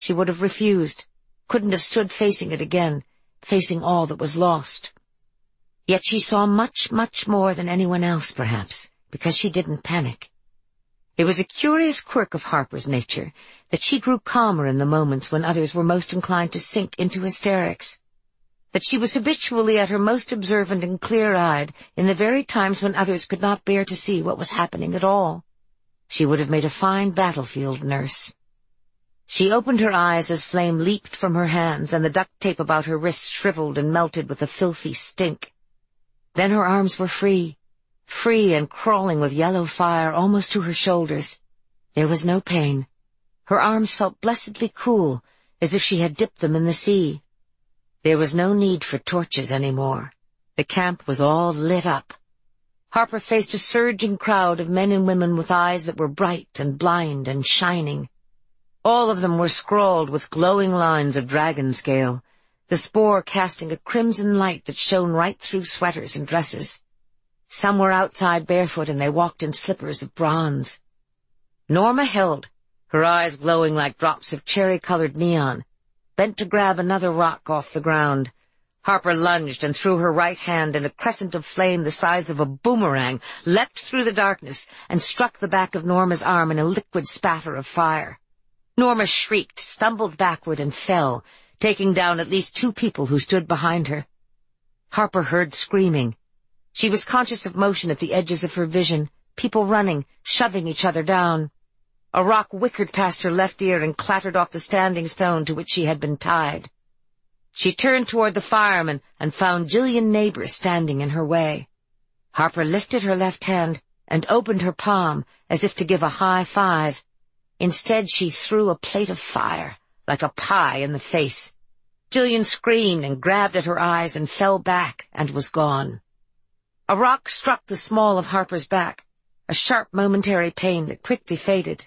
She would have refused, couldn't have stood facing it again, facing all that was lost. Yet she saw much, much more than anyone else, perhaps, because she didn't panic. It was a curious quirk of Harper's nature that she grew calmer in the moments when others were most inclined to sink into hysterics, that she was habitually at her most observant and clear-eyed in the very times when others could not bear to see what was happening at all. She would have made a fine battlefield nurse. She opened her eyes as flame leaped from her hands, and the duct tape about her wrists shriveled and melted with a filthy stink. Then her arms were free and crawling with yellow fire almost to her shoulders. There was no pain. Her arms felt blessedly cool, as if she had dipped them in the sea. There was no need for torches any more. The camp was all lit up. Harper faced a surging crowd of men and women with eyes that were bright and blind and shining. All of them were scrawled with glowing lines of dragon scale, the spore casting a crimson light that shone right through sweaters and dresses. Some were outside barefoot, and they walked in slippers of bronze. Norma held, her eyes glowing like drops of cherry-colored neon, bent to grab another rock off the ground. Harper lunged and threw her right hand, and a crescent of flame the size of a boomerang leapt through the darkness and struck the back of Norma's arm in a liquid spatter of fire. Norma shrieked, stumbled backward, and fell, taking down at least 2 people who stood behind her. Harper heard screaming. She was conscious of motion at the edges of her vision, people running, shoving each other down. A rock whickered past her left ear and clattered off the standing stone to which she had been tied. She turned toward the fireman and found Jillian Neighbor standing in her way. Harper lifted her left hand and opened her palm as if to give a high five. Instead, she threw a plate of fire, like a pie, in the face. Jillian screamed and grabbed at her eyes and fell back and was gone. A rock struck the small of Harper's back, a sharp momentary pain that quickly faded.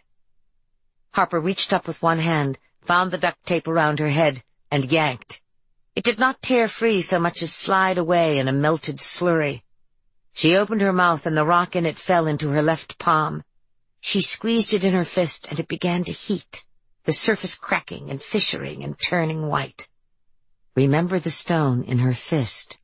Harper reached up with one hand, found the duct tape around her head, and yanked. It did not tear free so much as slide away in a melted slurry. She opened her mouth, and the rock in it fell into her left palm. She squeezed it in her fist, and it began to heat, the surface cracking and fissuring and turning white. Remember the stone in her fist.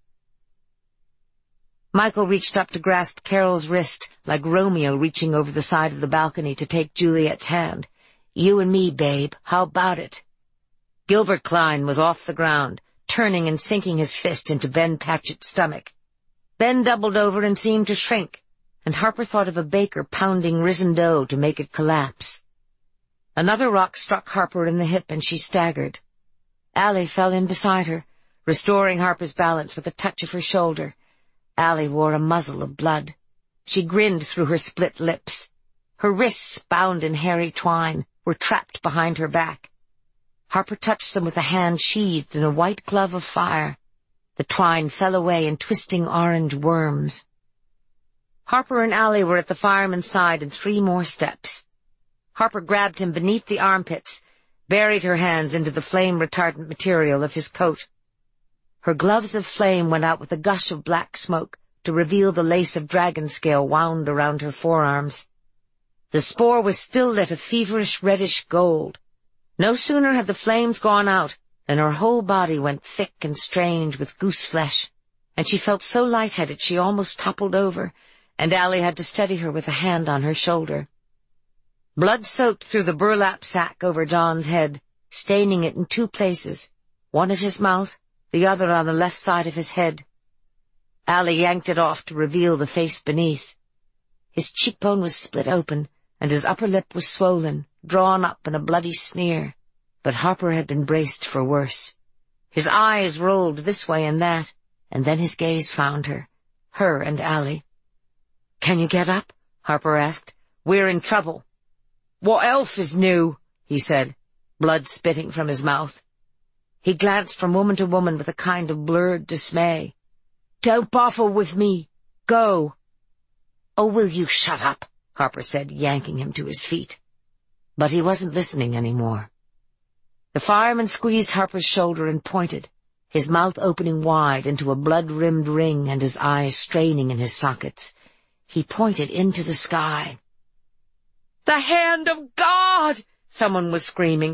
Michael reached up to grasp Carol's wrist, like Romeo reaching over the side of the balcony to take Juliet's hand. "You and me, babe, how about it?" Gilbert Klein was off the ground, turning and sinking his fist into Ben Patchett's stomach. Ben doubled over and seemed to shrink, and Harper thought of a baker pounding risen dough to make it collapse. Another rock struck Harper in the hip, and she staggered. Allie fell in beside her, restoring Harper's balance with a touch of her shoulder. Allie wore a muzzle of blood. She grinned through her split lips. Her wrists, bound in hairy twine, were trapped behind her back. Harper touched them with a hand sheathed in a white glove of fire. The twine fell away in twisting orange worms. Harper and Allie were at the fireman's side in 3 more steps. Harper grabbed him beneath the armpits, buried her hands into the flame-retardant material of his coat. Her gloves of flame went out with a gush of black smoke to reveal the lace of dragon scale wound around her forearms. The spore was still lit a feverish reddish gold. No sooner had the flames gone out than her whole body went thick and strange with goose flesh, and she felt so lightheaded she almost toppled over, and Allie had to steady her with a hand on her shoulder. Blood soaked through the burlap sack over John's head, staining it in 2 places, one at his mouth, the other on the left side of his head. Allie yanked it off to reveal the face beneath. His cheekbone was split open, and his upper lip was swollen, drawn up in a bloody sneer, but Harper had been braced for worse. His eyes rolled this way and that, and then his gaze found her and Allie. "Can you get up?" Harper asked. "We're in trouble." "What else is new?" he said, blood spitting from his mouth. He glanced from woman to woman with a kind of blurred dismay. "Don't bother with me. Go." "Oh, will you shut up?" Harper said, yanking him to his feet. But he wasn't listening any more. The fireman squeezed Harper's shoulder and pointed, his mouth opening wide into a blood-rimmed ring and his eyes straining in his sockets. He pointed into the sky. "The hand of God!" someone was screaming.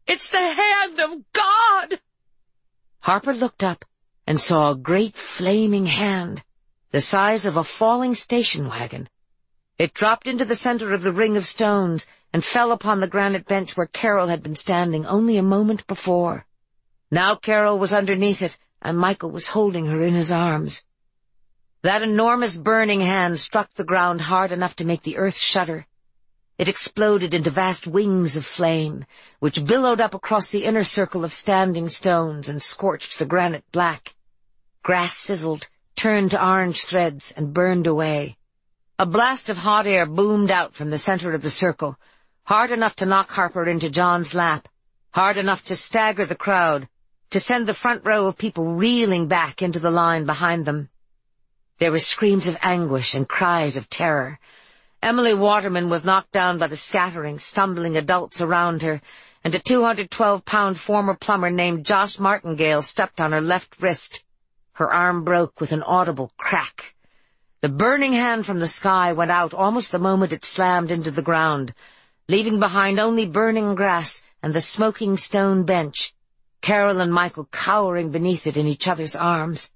It's the hand of God!" Harper looked up and saw a great flaming hand, the size of a falling station wagon. It dropped into the center of the ring of stones and fell upon the granite bench where Carol had been standing only a moment before. Now Carol was underneath it, and Michael was holding her in his arms. That enormous burning hand struck the ground hard enough to make the earth shudder. It exploded into vast wings of flame, which billowed up across the inner circle of standing stones and scorched the granite black. Grass sizzled, turned to orange threads, and burned away. A blast of hot air boomed out from the center of the circle, hard enough to knock Harper into John's lap, hard enough to stagger the crowd, to send the front row of people reeling back into the line behind them. There were screams of anguish and cries of terror. Emily Waterman was knocked down by the scattering, stumbling adults around her, and a 212-pound former plumber named Josh Martingale stepped on her left wrist. Her arm broke with an audible crack. The burning hand from the sky went out almost the moment it slammed into the ground, leaving behind only burning grass and the smoking stone bench, Carol and Michael cowering beneath it in each other's arms.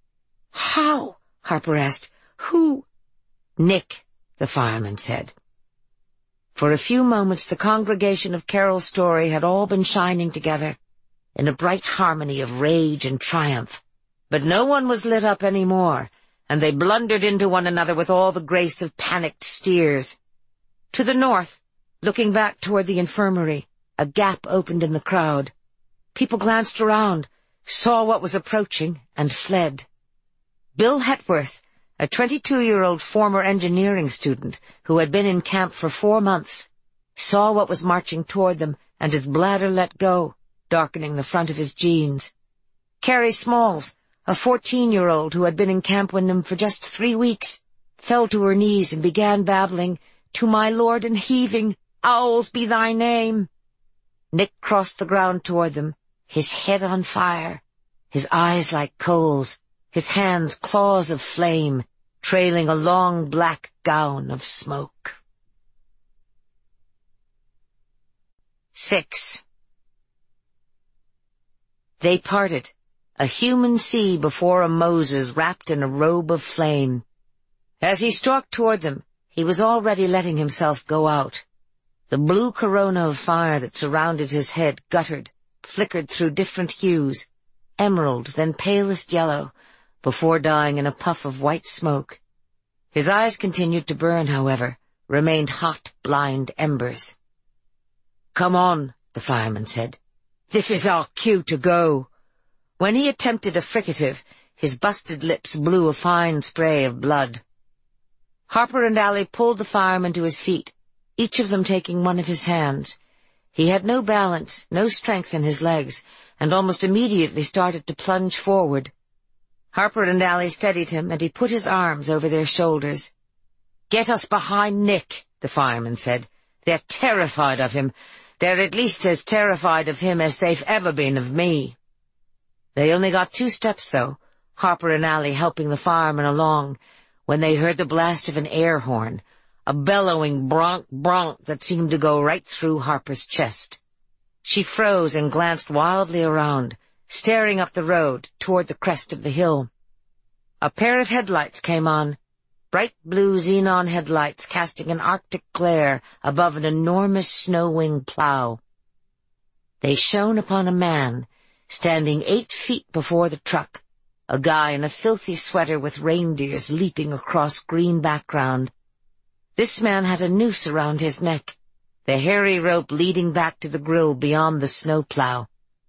"How?" Harper asked. "Who?" "Nick," the fireman said. For a few moments the congregation of Carol's story had all been shining together in a bright harmony of rage and triumph, but no one was lit up any more, and they blundered into one another with all the grace of panicked steers. To the north, looking back toward the infirmary, a gap opened in the crowd. People glanced around, saw what was approaching, and fled. Bill Hetworth, a 22-year-old former engineering student who had been in camp for 4 months, saw what was marching toward them, and his bladder let go, darkening the front of his jeans. Carrie Smalls, a 14-year-old who had been in Camp Windham for just 3 weeks, fell to her knees and began babbling, "To my Lord and heaving, owls be thy name." Nick crossed the ground toward them, his head on fire, his eyes like coals, his hands claws of flame, trailing a long black gown of smoke. 6. They parted, a human sea before a Moses wrapped in a robe of flame. As he stalked toward them, he was already letting himself go out. The blue corona of fire that surrounded his head guttered, flickered through different hues, emerald, then palest yellow, before dying in a puff of white smoke. His eyes continued to burn, however, remained hot, blind embers. "Come on," the fireman said. "This is our cue to go." When he attempted a fricative, his busted lips blew a fine spray of blood. Harper and Allie pulled the fireman to his feet, each of them taking one of his hands. He had no balance, no strength in his legs, and almost immediately started to plunge forward. Harper and Allie steadied him, and he put his arms over their shoulders. "Get us behind Nick," the fireman said. "They're terrified of him. They're at least as terrified of him as they've ever been of me." They only got 2 steps, though, Harper and Allie helping the fireman along, when they heard the blast of an air horn, a bellowing bronk-bronk that seemed to go right through Harper's chest. She froze and glanced wildly around, staring up the road toward the crest of the hill. A pair of headlights came on, bright blue xenon headlights casting an arctic glare above an enormous snow-wing plow. They shone upon a man standing 8 feet before the truck, a guy in a filthy sweater with reindeers leaping across green background. This man had a noose around his neck, the hairy rope leading back to the grill beyond the snowplow.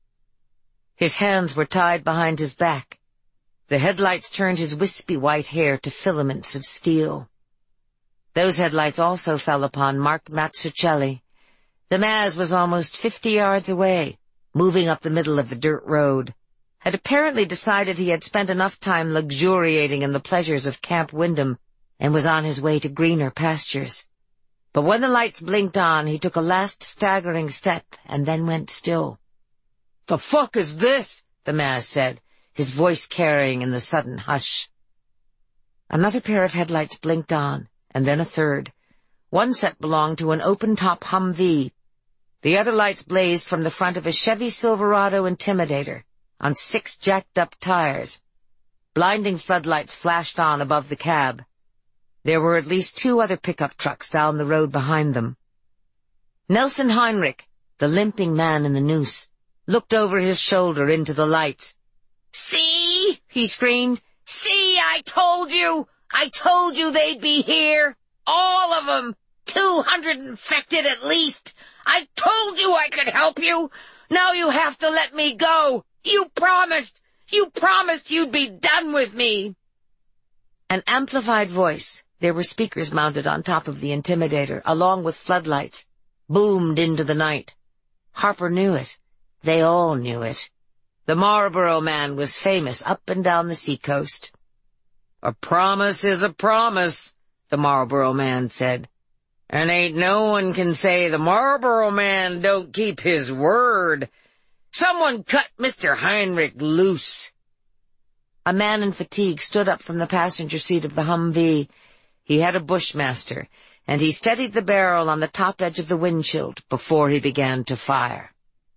His hands were tied behind his back. The headlights turned his wispy white hair to filaments of steel. Those headlights also fell upon Mark Mazzucchelli. The Maz was almost 50 yards away, moving up the middle of the dirt road, had apparently decided he had spent enough time luxuriating in the pleasures of Camp Windham and was on his way to greener pastures. But when the lights blinked on, he took a last staggering step and then went still. "The fuck is this?" the Maz said, his voice carrying in the sudden hush. Another pair of headlights blinked on, and then a third. One set belonged to an open-top Humvee. The other lights blazed from the front of a Chevy Silverado Intimidator on 6 jacked-up tires. Blinding floodlights flashed on above the cab. There were at least 2 other pickup trucks down the road behind them. Nelson Heinrich, the limping man in the noose, looked over his shoulder into the lights. "See?" he screamed. "See, I told you! I told you they'd be here! All of them! 200 infected at least! I told you I could help you! Now you have to let me go! You promised! You promised you'd be done with me!" An amplified voice, there were speakers mounted on top of the Intimidator, along with floodlights, boomed into the night. Harper knew it. They all knew it. The Marlboro Man was famous up and down the seacoast. "A promise is a promise," the Marlboro Man said. "And ain't no one can say the Marlboro Man don't keep his word. Someone cut Mr. Heinrich loose." A man in fatigue stood up from the passenger seat of the Humvee. He had a Bushmaster, and he steadied the barrel on the top edge of the windshield before he began to fire.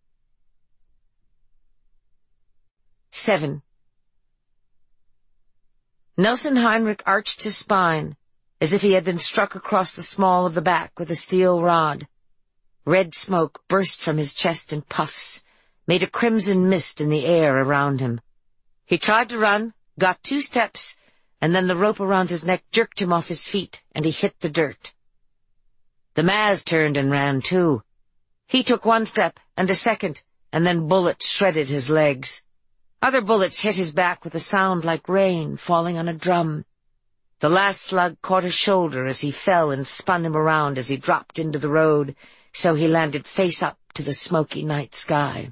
7. Nelson Heinrich arched his spine, as if he had been struck across the small of the back with a steel rod. Red smoke burst from his chest in puffs, made a crimson mist in the air around him. He tried to run, got 2 steps, and then the rope around his neck jerked him off his feet, and he hit the dirt. The Maz turned and ran too. He took 1 step, and a second, and then bullets shredded his legs. Other bullets hit his back with a sound like rain falling on a drum. The last slug caught his shoulder as he fell and spun him around as he dropped into the road, so he landed face up to the smoky night sky.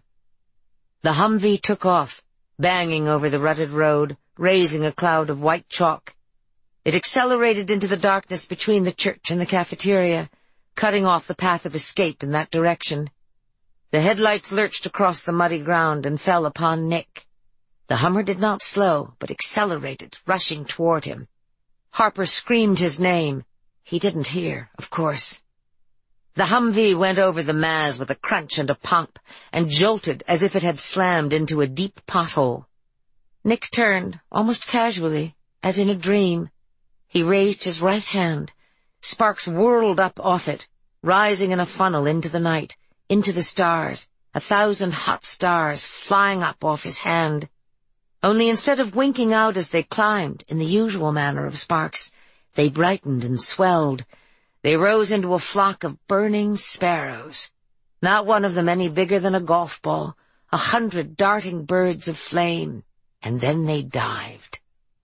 The Humvee took off, banging over the rutted road, raising a cloud of white chalk. It accelerated into the darkness between the church and the cafeteria, cutting off the path of escape in that direction. The headlights lurched across the muddy ground and fell upon Nick. The Hummer did not slow, but accelerated, rushing toward him. Harper screamed his name. He didn't hear, of course. The Humvee went over the Maz with a crunch and a pop, and jolted as if it had slammed into a deep pothole. Nick turned, almost casually, as in a dream. He raised his right hand. Sparks whirled up off it, rising in a funnel into the night, into the stars, 1,000 hot stars flying up off his hand. Only instead of winking out as they climbed, in the usual manner of sparks, they brightened and swelled. They rose into a flock of burning sparrows, not one of them any bigger than a golf ball, 100 darting birds of flame, and then they dived.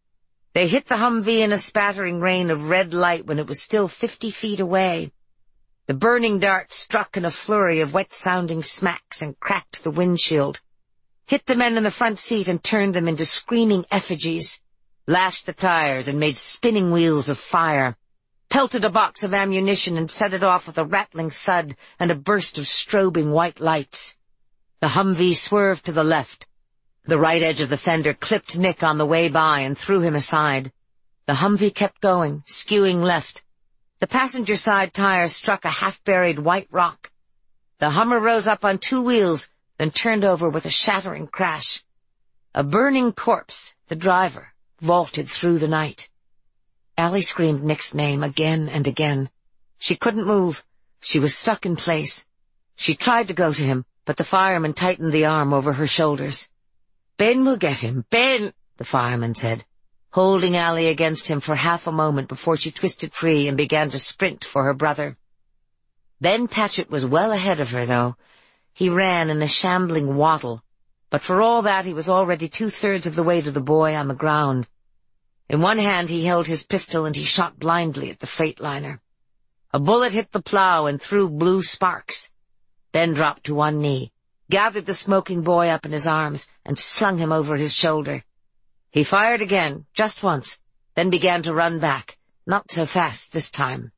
They hit the Humvee in a spattering rain of red light when it was still 50 feet away. The burning darts struck in a flurry of wet-sounding smacks and cracked the windshield, hit the men in the front seat and turned them into screaming effigies, lashed the tires and made spinning wheels of fire, pelted a box of ammunition and set it off with a rattling thud and a burst of strobing white lights. The Humvee swerved to the left. The right edge of the fender clipped Nick on the way by and threw him aside. The Humvee kept going, skewing left. The passenger side tire struck a half-buried white rock. The Hummer rose up on 2 wheels, then turned over with a shattering crash. A burning corpse, the driver, vaulted through the night. Allie screamed Nick's name again and again. She couldn't move. She was stuck in place. She tried to go to him, but the fireman tightened the arm over her shoulders. "Ben will get him, Ben," the fireman said, holding Allie against him for half a moment before she twisted free and began to sprint for her brother. Ben Patchett was well ahead of her, though. He ran in a shambling waddle, but for all that he was already 2/3 of the way to the boy on the ground. In one hand he held his pistol and he shot blindly at the freightliner. A bullet hit the plow and threw blue sparks. Ben dropped to one knee, gathered the smoking boy up in his arms, and slung him over his shoulder. He fired again, just once, then began to run back, not so fast this time.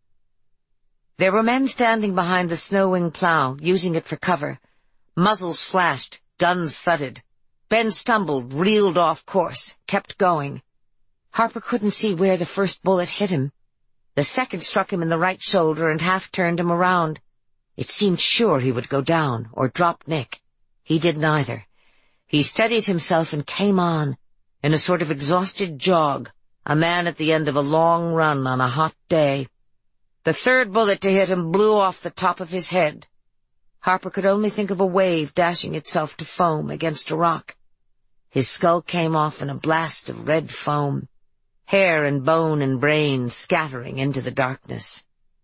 There were men standing behind the snow-wing plow, using it for cover. Muzzles flashed, guns thudded. Ben stumbled, reeled off course, kept going. Harper couldn't see where the first bullet hit him. The second struck him in the right shoulder and half turned him around. It seemed sure he would go down or drop Nick. He did neither. He steadied himself and came on, in a sort of exhausted jog, a man at the end of a long run on a hot day. The third bullet to hit him blew off the top of his head. Harper could only think of a wave dashing itself to foam against a rock. His skull came off in a blast of red foam, hair and bone and brain scattering into the darkness.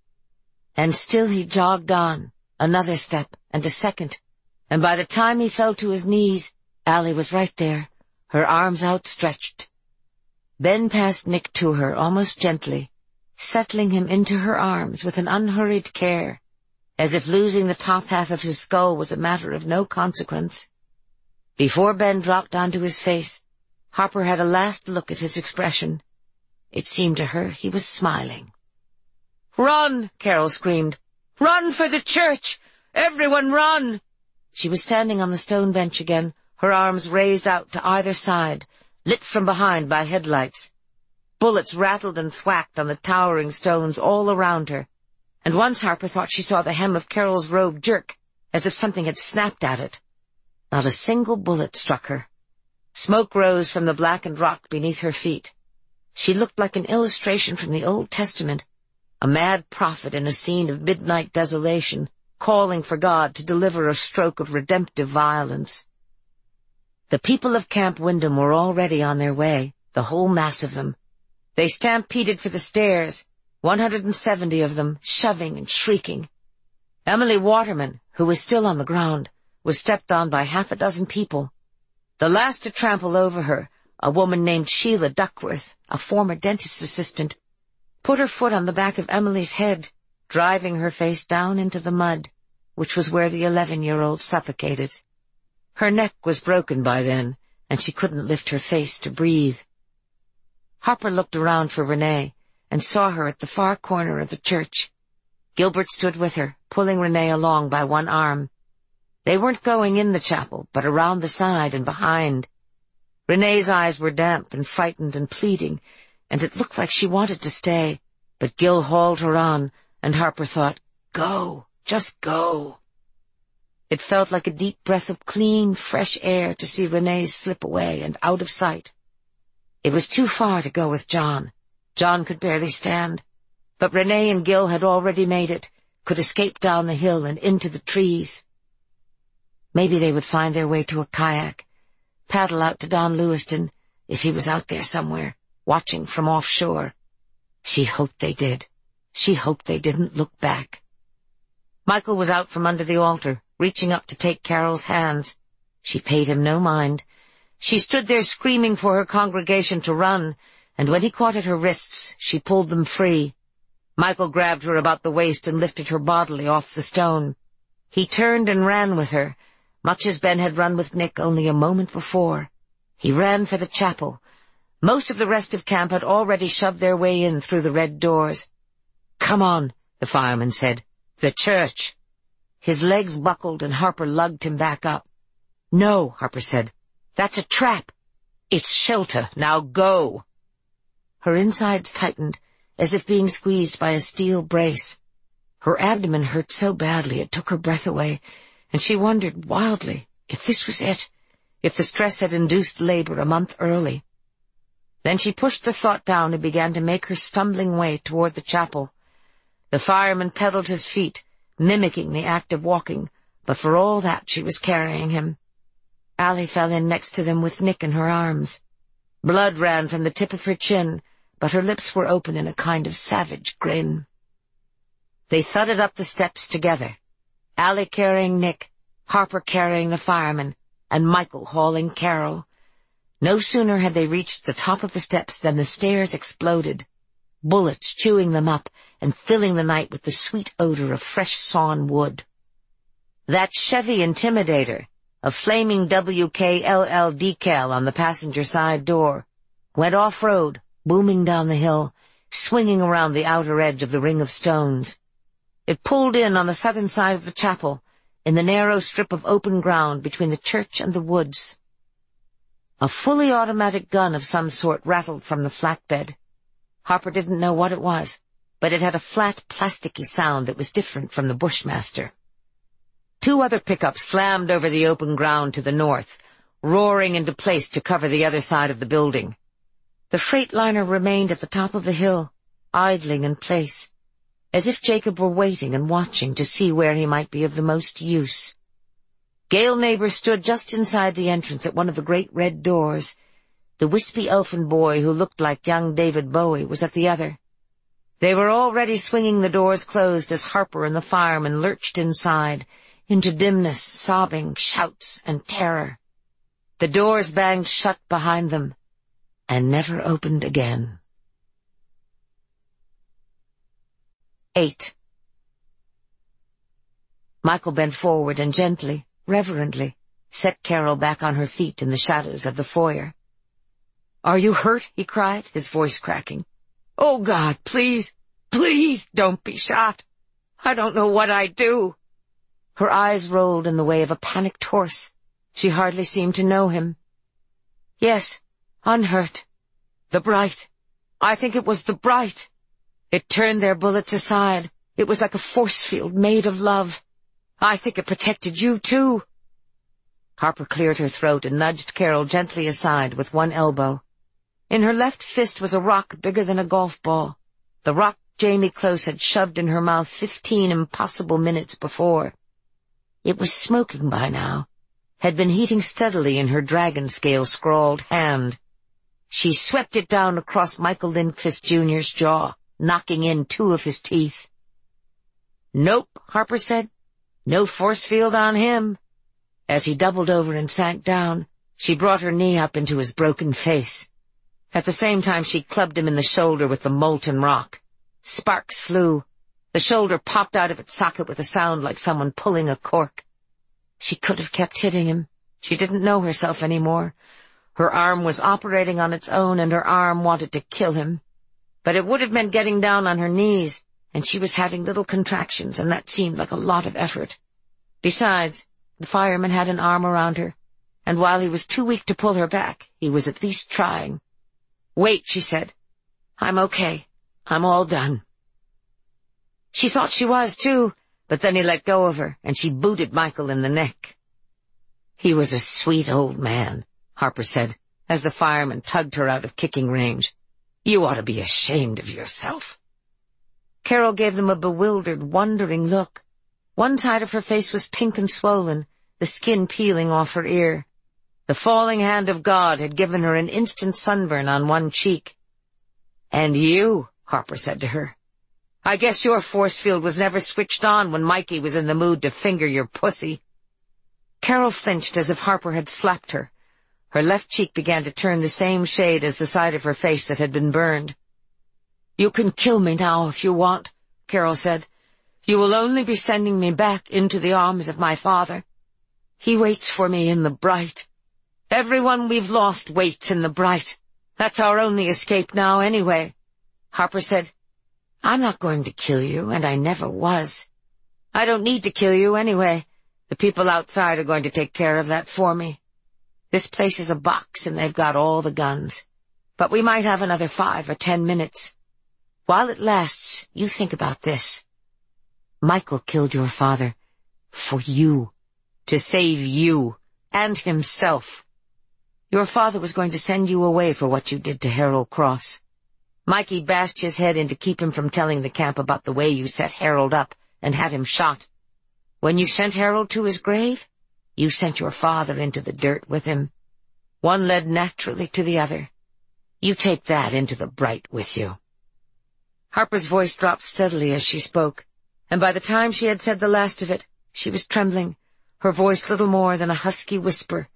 And still he jogged on, another step and a second, and by the time he fell to his knees, Allie was right there, her arms outstretched. Ben passed Nick to her almost gently, settling him into her arms with an unhurried care, as if losing the top half of his skull was a matter of no consequence. Before Ben dropped onto his face, Harper had a last look at his expression. It seemed to her he was smiling. "Run!" Carol screamed. "Run for the church! Everyone run!" She was standing on the stone bench again, her arms raised out to either side, lit from behind by headlights. Bullets rattled and thwacked on the towering stones all around her, and once Harper thought she saw the hem of Carol's robe jerk, as if something had snapped at it. Not a single bullet struck her. Smoke rose from the blackened rock beneath her feet. She looked like an illustration from the Old Testament, a mad prophet in a scene of midnight desolation, calling for God to deliver a stroke of redemptive violence. The people of Camp Windham were already on their way, the whole mass of them. They stampeded for the stairs, 170 of them, shoving and shrieking. Emily Waterman, who was still on the ground, was stepped on by half a dozen people. The last to trample over her, a woman named Sheila Duckworth, a former dentist's assistant, put her foot on the back of Emily's head, driving her face down into the mud, which was where the 11-year-old suffocated. Her neck was broken by then, and she couldn't lift her face to breathe. Harper looked around for Renee, and saw her at the far corner of the church. Gilbert stood with her, pulling Renee along by one arm. They weren't going in the chapel, but around the side and behind. Renee's eyes were damp and frightened and pleading, and it looked like she wanted to stay, but Gil hauled her on, and Harper thought, "Go, just go." It felt like a deep breath of clean, fresh air to see Renee slip away and out of sight. It was too far to go with John. John could barely stand, but Renee and Gil had already made it, could escape down the hill and into the trees. Maybe they would find their way to a kayak, paddle out to Don Lewiston, if he was out there somewhere, watching from offshore. She hoped they did. She hoped they didn't look back. Michael was out from under the altar, reaching up to take Carol's hands. She paid him no mind. She stood there screaming for her congregation to run, and when he caught at her wrists, she pulled them free. Michael grabbed her about the waist and lifted her bodily off the stone. He turned and ran with her, much as Ben had run with Nick only a moment before. He ran for the chapel. Most of the rest of camp had already shoved their way in through the red doors. "Come on," the fireman said. "The church." His legs buckled and Harper lugged him back up. "No," Harper said. "That's a trap." "It's shelter. Now go." Her insides tightened, as if being squeezed by a steel brace. Her abdomen hurt so badly it took her breath away, and she wondered wildly if this was it, if the stress had induced labor a month early. Then she pushed the thought down and began to make her stumbling way toward the chapel. The fireman pedaled his feet, mimicking the act of walking, but for all that she was carrying him. Allie fell in next to them with Nick in her arms. Blood ran from the tip of her chin, but her lips were open in a kind of savage grin. They thudded up the steps together, Allie carrying Nick, Harper carrying the fireman, and Michael hauling Carol. No sooner had they reached the top of the steps than the stairs exploded, bullets chewing them up and filling the night with the sweet odor of fresh sawn wood. That Chevy Intimidator, a flaming WKLL decal on the passenger side door, went off-road, booming down the hill, swinging around the outer edge of the ring of stones. It pulled in on the southern side of the chapel, in the narrow strip of open ground between the church and the woods. A fully automatic gun of some sort rattled from the flatbed. Harper didn't know what it was, but it had a flat, plasticky sound that was different from the Bushmaster. 2 other pickups slammed over the open ground to the north, roaring into place to cover the other side of the building. The Freightliner remained at the top of the hill, idling in place, as if Jacob were waiting and watching to see where he might be of the most use. Gail Neighbor stood just inside the entrance at one of the great red doors. The wispy elfin boy who looked like young David Bowie was at the other. They were already swinging the doors closed as Harper and the fireman lurched inside, into dimness, sobbing, shouts, and terror. The doors banged shut behind them, and never opened again. 8. Michael bent forward and gently, reverently, set Carol back on her feet in the shadows of the foyer. "Are you hurt?" he cried, his voice cracking. "Oh, God, please, please don't be shot. I don't know what I'd do." Her eyes rolled in the way of a panicked horse. She hardly seemed to know him. "Yes, unhurt. The Bright. I think it was the Bright. It turned their bullets aside. It was like a force field made of love. I think it protected you, too." Harper cleared her throat and nudged Carol gently aside with one elbow. In her left fist was a rock bigger than a golf ball, the rock Jamie Close had shoved in her mouth 15 impossible minutes before. It was smoking by now, had been heating steadily in her dragon-scale-scrawled hand. She swept it down across Michael Lindquist Jr.'s jaw, knocking in 2 of his teeth. "Nope," Harper said. "No force field on him." As he doubled over and sank down, she brought her knee up into his broken face. At the same time she clubbed him in the shoulder with the molten rock. Sparks flew. The shoulder popped out of its socket with a sound like someone pulling a cork. She could have kept hitting him. She didn't know herself anymore. Her arm was operating on its own, and her arm wanted to kill him. But it would have meant getting down on her knees, and she was having little contractions, and that seemed like a lot of effort. Besides, the fireman had an arm around her, and while he was too weak to pull her back, he was at least trying. "Wait," she said. "I'm okay. I'm all done." She thought she was, too, but then he let go of her, and she booted Michael in the neck. "He was a sweet old man," Harper said, as the fireman tugged her out of kicking range. "You ought to be ashamed of yourself." Carol gave them a bewildered, wondering look. One side of her face was pink and swollen, the skin peeling off her ear. The falling hand of God had given her an instant sunburn on one cheek. "And you," Harper said to her. "I guess your force field was never switched on when Mikey was in the mood to finger your pussy." Carol flinched as if Harper had slapped her. Her left cheek began to turn the same shade as the side of her face that had been burned. "You can kill me now if you want," Carol said. "You will only be sending me back into the arms of my father. He waits for me in the Bright. Everyone we've lost waits in the Bright. That's our only escape now, anyway." Harper said, "I'm not going to kill you, and I never was. I don't need to kill you anyway. The people outside are going to take care of that for me. This place is a box, and they've got all the guns. But we might have another 5 or 10 minutes. While it lasts, you think about this. Michael killed your father for you, to save you and himself. Your father was going to send you away for what you did to Harold Cross. Mikey bashed his head in to keep him from telling the camp about the way you set Harold up and had him shot. When you sent Harold to his grave, you sent your father into the dirt with him. One led naturally to the other. You take that into the Bright with you." Harper's voice dropped steadily as she spoke, and by the time she had said the last of it, she was trembling, her voice little more than a husky whisper.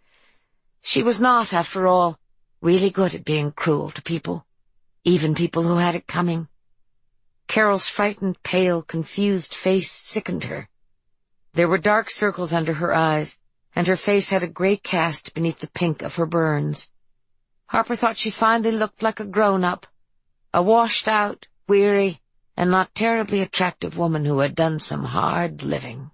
She was not, after all, really good at being cruel to people, even people who had it coming. Carol's frightened, pale, confused face sickened her. There were dark circles under her eyes, and her face had a gray cast beneath the pink of her burns. Harper thought she finally looked like a grown-up, a washed-out, weary, and not terribly attractive woman who had done some hard living.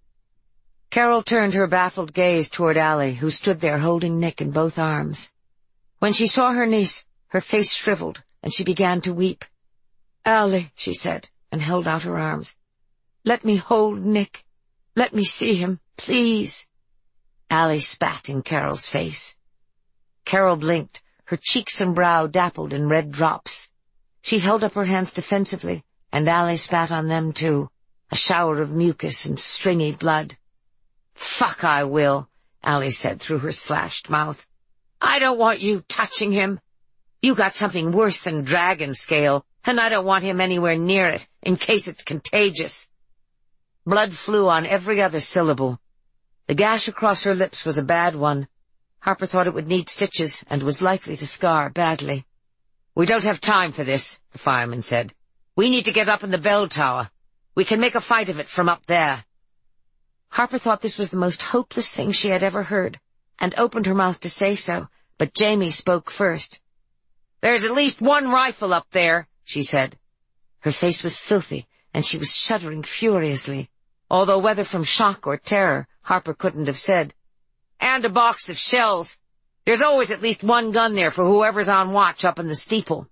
Carol turned her baffled gaze toward Allie, who stood there holding Nick in both arms. When she saw her niece, her face shriveled, and she began to weep. "Allie," she said, and held out her arms. "Let me hold Nick. Let me see him, please." Allie spat in Carol's face. Carol blinked, her cheeks and brow dappled in red drops. She held up her hands defensively, and Allie spat on them too, a shower of mucus and stringy blood. "Fuck, I will," Allie said through her slashed mouth. "I don't want you touching him. You got something worse than dragon scale, and I don't want him anywhere near it, in case it's contagious." Blood flew on every other syllable. The gash across her lips was a bad one. Harper thought it would need stitches and was likely to scar badly. "We don't have time for this," the fireman said. "We need to get up in the bell tower. We can make a fight of it from up there." Harper thought this was the most hopeless thing she had ever heard, and opened her mouth to say so, but Jamie spoke first. "There's at least one rifle up there," she said. Her face was filthy, and she was shuddering furiously, although whether from shock or terror, Harper couldn't have said. "And a box of shells. There's always at least one gun there for whoever's on watch up in the steeple."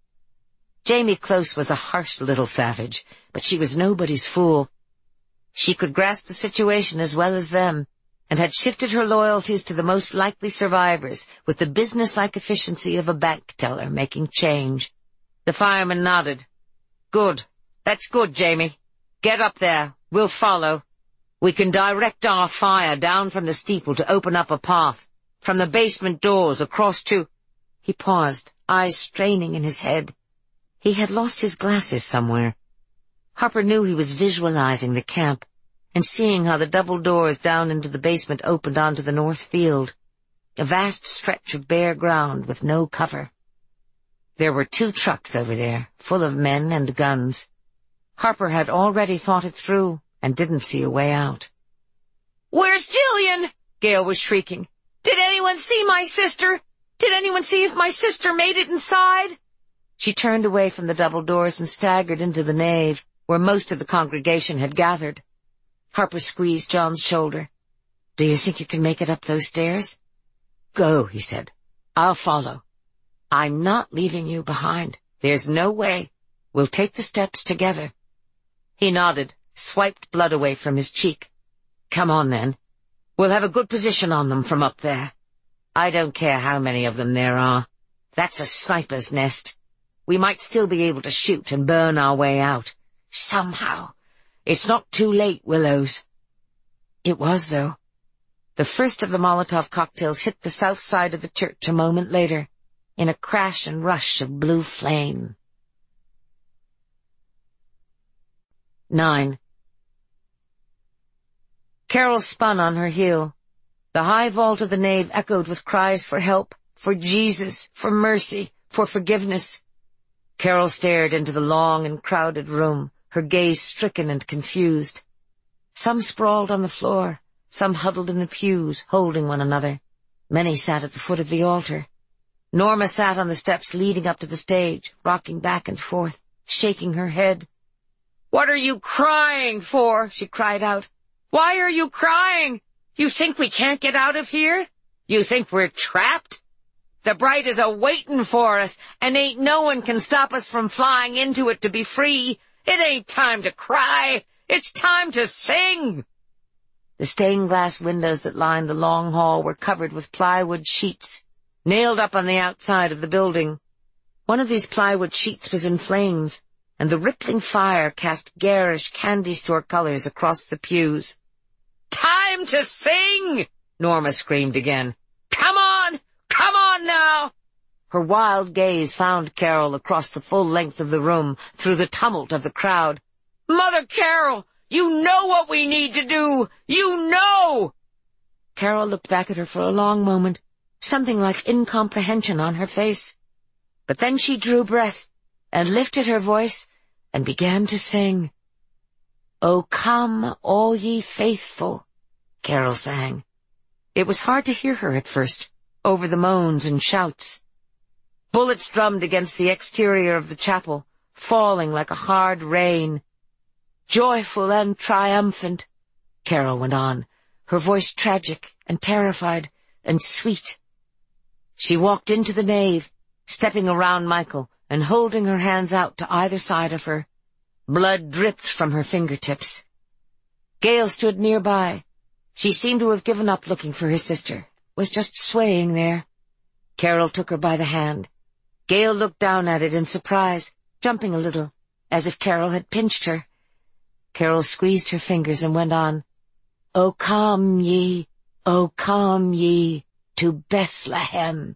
Jamie Close was a harsh little savage, but she was nobody's fool. She could grasp the situation as well as them, and had shifted her loyalties to the most likely survivors with the business-like efficiency of a bank teller making change. The fireman nodded. "Good. That's good, Jamie. Get up there. We'll follow. We can direct our fire down from the steeple to open up a path, from the basement doors across to—" He paused, eyes straining in his head. He had lost his glasses somewhere. Harper knew he was visualizing the camp, and seeing how the double doors down into the basement opened onto the north field, a vast stretch of bare ground with no cover. There were 2 trucks over there, full of men and guns. Harper had already thought it through, and didn't see a way out. "Where's Jillian?" Gail was shrieking. "Did anyone see my sister? Did anyone see if my sister made it inside?" She turned away from the double doors and staggered into the nave, where most of the congregation had gathered. Harper squeezed John's shoulder. "Do you think you can make it up those stairs?" "Go," he said. "I'll follow. I'm not leaving you behind. There's no way. We'll take the steps together." He nodded, swiped blood away from his cheek. "Come on, then. We'll have a good position on them from up there. I don't care how many of them there are. That's a sniper's nest. We might still be able to shoot and burn our way out. Somehow. It's not too late, Willows." It was, though. The first of the Molotov cocktails hit the south side of the church a moment later, in a crash and rush of blue flame. 9. Carol spun on her heel. The high vault of the nave echoed with cries for help, for Jesus, for mercy, for forgiveness. Carol stared into the long and crowded room, her gaze stricken and confused. Some sprawled on the floor, some huddled in the pews, holding one another. Many sat at the foot of the altar. Norma sat on the steps leading up to the stage, rocking back and forth, shaking her head. "What are you crying for?" she cried out. "Why are you crying? You think we can't get out of here? You think we're trapped? The Bright is a-waitin' for us, and ain't no one can stop us from flying into it to be free. It ain't time to cry. It's time to sing." The stained-glass windows that lined the long hall were covered with plywood sheets, nailed up on the outside of the building. One of these plywood sheets was in flames, and the rippling fire cast garish candy store colors across the pews. "Time to sing!" Norma screamed again. "Come on! Come on now!" Her wild gaze found Carol across the full length of the room, through the tumult of the crowd. "Mother Carol, you know what we need to do! You know!" Carol looked back at her for a long moment, something like incomprehension on her face. But then she drew breath, and lifted her voice, and began to sing. "O come, all ye faithful," Carol sang. It was hard to hear her at first, over the moans and shouts. Bullets drummed against the exterior of the chapel, falling like a hard rain. "Joyful and triumphant," Carol went on, her voice tragic and terrified and sweet. She walked into the nave, stepping around Michael and holding her hands out to either side of her. Blood dripped from her fingertips. Gale stood nearby. She seemed to have given up looking for her sister, was just swaying there. Carol took her by the hand. Gale looked down at it in surprise, jumping a little, as if Carol had pinched her. Carol squeezed her fingers and went on, "O come ye, to Bethlehem."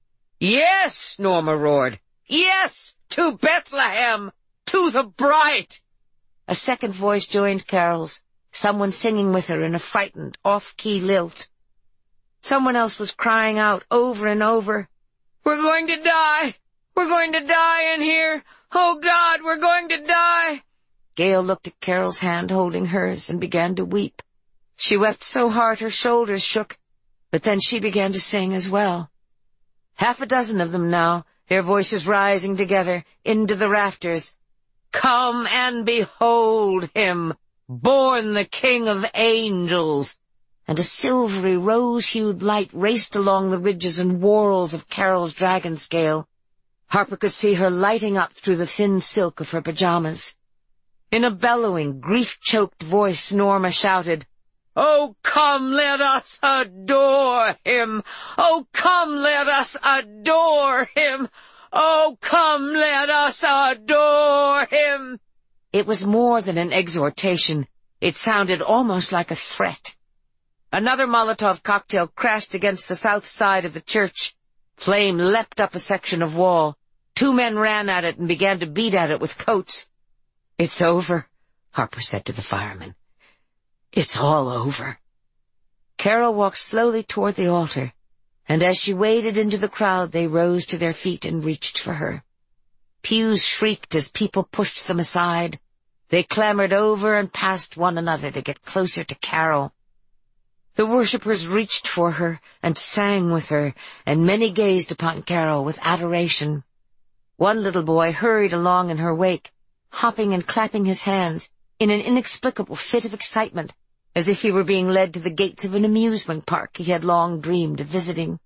"Yes," Norma roared. "Yes, to Bethlehem, to the bright." A second voice joined Carol's, someone singing with her in a frightened, off-key lilt. Someone else was crying out over and over, "We're going to die! We're going to die in here! Oh, God, we're going to die!" Gale looked at Carol's hand holding hers and began to weep. She wept so hard her shoulders shook, but then she began to sing as well. Half a dozen of them now, their voices rising together into the rafters. "Come and behold him, born the King of Angels." And a silvery, rose-hued light raced along the ridges and whorls of Carol's dragon scale. Harper could see her lighting up through the thin silk of her pajamas. In a bellowing, grief-choked voice, Norma shouted, "Oh, come, let us adore him! Oh, come, let us adore him! Oh, come, let us adore him!" It was more than an exhortation. It sounded almost like a threat. Another Molotov cocktail crashed against the south side of the church. Flame leapt up a section of wall. Two men ran at it and began to beat at it with coats. "It's over," Harper said to the firemen. "It's all over." Carol walked slowly toward the altar, and as she waded into the crowd, they rose to their feet and reached for her. Pews shrieked as people pushed them aside. They clambered over and past one another to get closer to Carol. The worshippers reached for her and sang with her, and many gazed upon Carol with adoration. One little boy hurried along in her wake, hopping and clapping his hands in an inexplicable fit of excitement, as if he were being led to the gates of an amusement park he had long dreamed of visiting.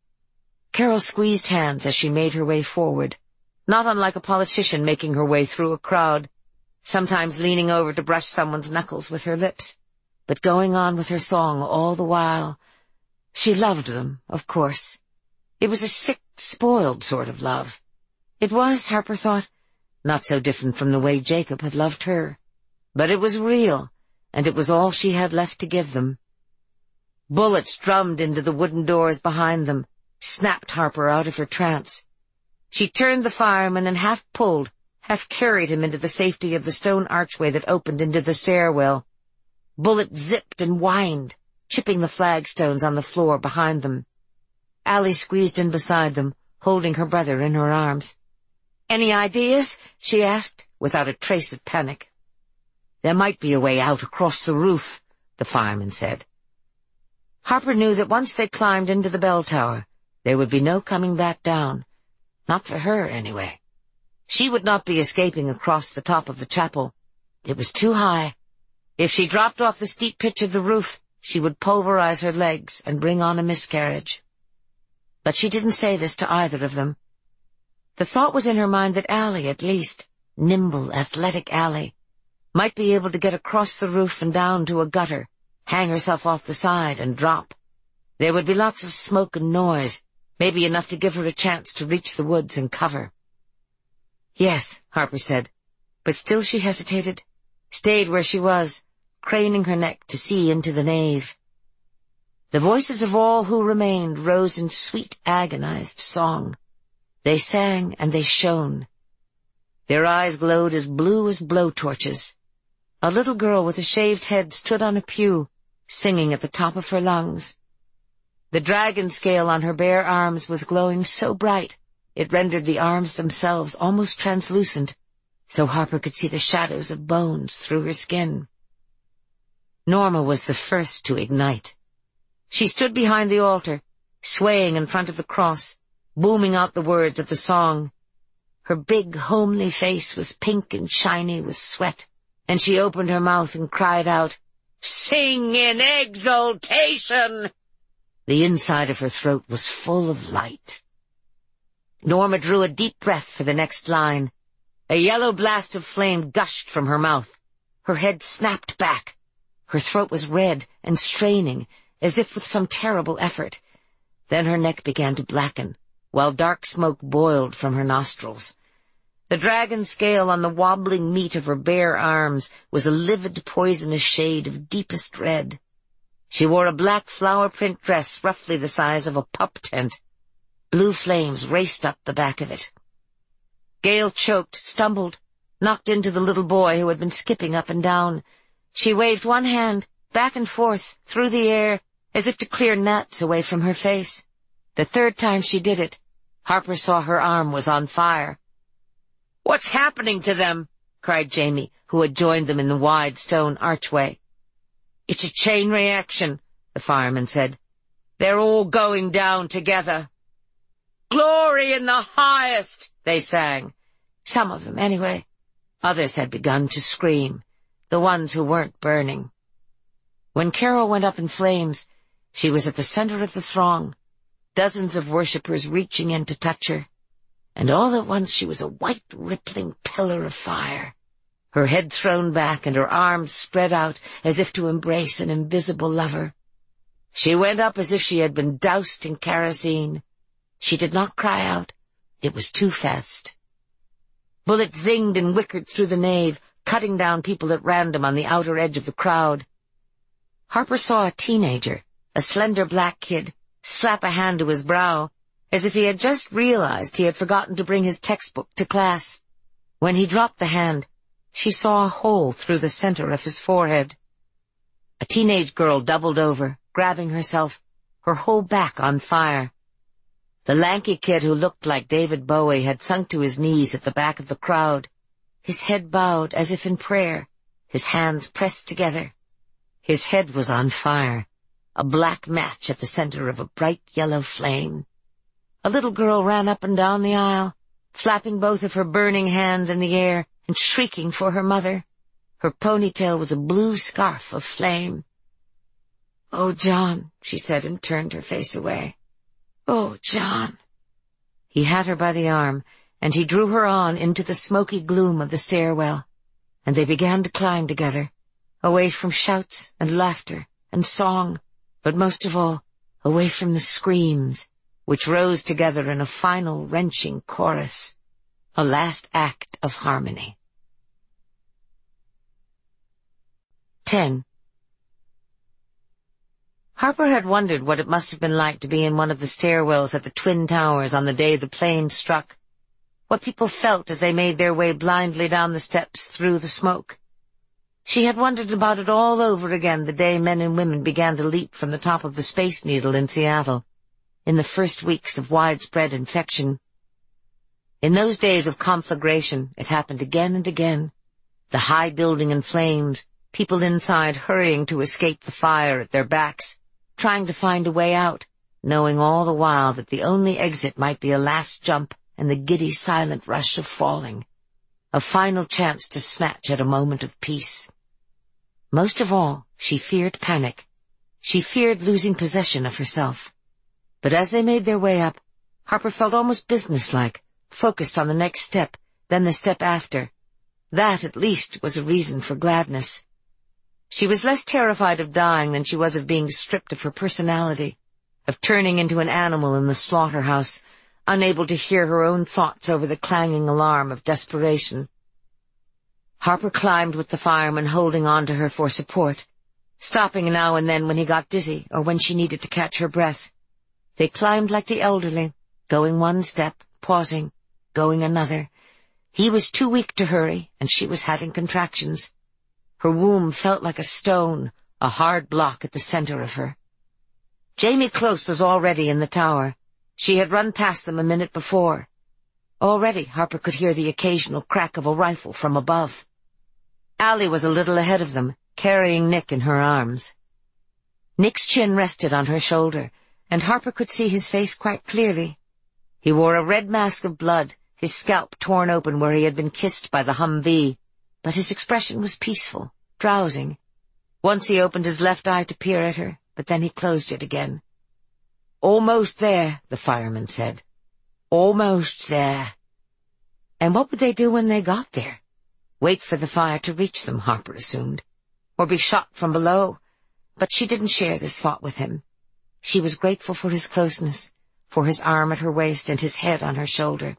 Carol squeezed hands as she made her way forward, not unlike a politician making her way through a crowd, sometimes leaning over to brush someone's knuckles with her lips, but going on with her song all the while. She loved them, of course. It was a sick, spoiled sort of love. It was, Harper thought, not so different from the way Jacob had loved her. But it was real, and it was all she had left to give them. Bullets drummed into the wooden doors behind them, snapped Harper out of her trance. She turned the fireman and half pulled, half carried him into the safety of the stone archway that opened into the stairwell. Bullets zipped and whined, chipping the flagstones on the floor behind them. Allie squeezed in beside them, holding her brother in her arms. "Any ideas?" she asked, without a trace of panic. "There might be a way out across the roof," the fireman said. Harper knew that once they climbed into the bell tower, there would be no coming back down. Not for her, anyway. She would not be escaping across the top of the chapel. It was too high. If she dropped off the steep pitch of the roof, she would pulverize her legs and bring on a miscarriage. But she didn't say this to either of them. The thought was in her mind that Allie, at least, nimble, athletic Allie, might be able to get across the roof and down to a gutter, hang herself off the side and drop. There would be lots of smoke and noise, maybe enough to give her a chance to reach the woods and cover. "Yes," Harper said, but still she hesitated, stayed where she was, craning her neck to see into the nave. The voices of all who remained rose in sweet, agonized song. They sang and they shone. Their eyes glowed as blue as blowtorches. A little girl with a shaved head stood on a pew, singing at the top of her lungs. The dragon scale on her bare arms was glowing so bright it rendered the arms themselves almost translucent, so Harper could see the shadows of bones through her skin. Norma was the first to ignite. She stood behind the altar, swaying in front of the cross, booming out the words of the song. Her big, homely face was pink and shiny with sweat, and she opened her mouth and cried out, "Sing in exultation!" The inside of her throat was full of light. Norma drew a deep breath for the next line. A yellow blast of flame gushed from her mouth. Her head snapped back. Her throat was red and straining, as if with some terrible effort. Then her neck began to blacken, while dark smoke boiled from her nostrils. The dragon scale on the wobbling meat of her bare arms was a livid, poisonous shade of deepest red. She wore a black flower-print dress roughly the size of a pup tent. Blue flames raced up the back of it. Gale choked, stumbled, knocked into the little boy who had been skipping up and down. She waved one hand, back and forth, through the air, as if to clear gnats away from her face. The third time she did it, Harper saw her arm was on fire. "What's happening to them?" cried Jamie, who had joined them in the wide stone archway. "It's a chain reaction," the fireman said. "They're all going down together." "Glory in the highest," they sang. Some of them, anyway. Others had begun to scream, the ones who weren't burning. When Carol went up in flames, she was at the center of the throng, dozens of worshippers reaching in to touch her, and all at once she was a white, rippling pillar of fire, her head thrown back and her arms spread out as if to embrace an invisible lover. She went up as if she had been doused in kerosene. She did not cry out. It was too fast. Bullets zinged and whickered through the nave, cutting down people at random on the outer edge of the crowd. Harper saw a teenager, a slender black kid, slap a hand to his brow, as if he had just realized he had forgotten to bring his textbook to class. When he dropped the hand, she saw a hole through the center of his forehead. A teenage girl doubled over, grabbing herself, her whole back on fire. The lanky kid who looked like David Bowie had sunk to his knees at the back of the crowd, his head bowed as if in prayer, his hands pressed together. His head was on fire, a black match at the center of a bright yellow flame. A little girl ran up and down the aisle, flapping both of her burning hands in the air and shrieking for her mother. Her ponytail was a blue scarf of flame. "Oh, John," she said, and turned her face away. "Oh, John." He had her by the arm, and he drew her on into the smoky gloom of the stairwell, and they began to climb together, away from shouts and laughter and song, but most of all, away from the screams, which rose together in a final wrenching chorus, a last act of harmony. 10. Harper had wondered what it must have been like to be in one of the stairwells at the Twin Towers on the day the plane struck, what people felt as they made their way blindly down the steps through the smoke. She had wondered about it all over again the day men and women began to leap from the top of the Space Needle in Seattle, in the first weeks of widespread infection. In those days of conflagration, it happened again and again. The high building in flames, people inside hurrying to escape the fire at their backs, trying to find a way out, knowing all the while that the only exit might be a last jump and the giddy silent rush of falling, a final chance to snatch at a moment of peace. Most of all, she feared panic. She feared losing possession of herself. But as they made their way up, Harper felt almost businesslike, focused on the next step, then the step after. That, at least, was a reason for gladness. She was less terrified of dying than she was of being stripped of her personality, of turning into an animal in the slaughterhouse, unable to hear her own thoughts over the clanging alarm of desperation. Harper climbed with the fireman holding on to her for support, stopping now and then when he got dizzy or when she needed to catch her breath. They climbed like the elderly, going one step, pausing, going another. He was too weak to hurry, and she was having contractions. Her womb felt like a stone, a hard block at the center of her. Jamie Close was already in the tower. She had run past them a minute before. Already Harper could hear the occasional crack of a rifle from above. Allie was a little ahead of them, carrying Nick in her arms. Nick's chin rested on her shoulder, and Harper could see his face quite clearly. He wore a red mask of blood, his scalp torn open where he had been kissed by the Humvee, but his expression was peaceful, drowsing. Once he opened his left eye to peer at her, but then he closed it again. "Almost there," the fireman said. "Almost there." And what would they do when they got there? Wait for the fire to reach them, Harper assumed. or be shot from below. But she didn't share this thought with him. She was grateful for his closeness, for his arm at her waist and his head on her shoulder.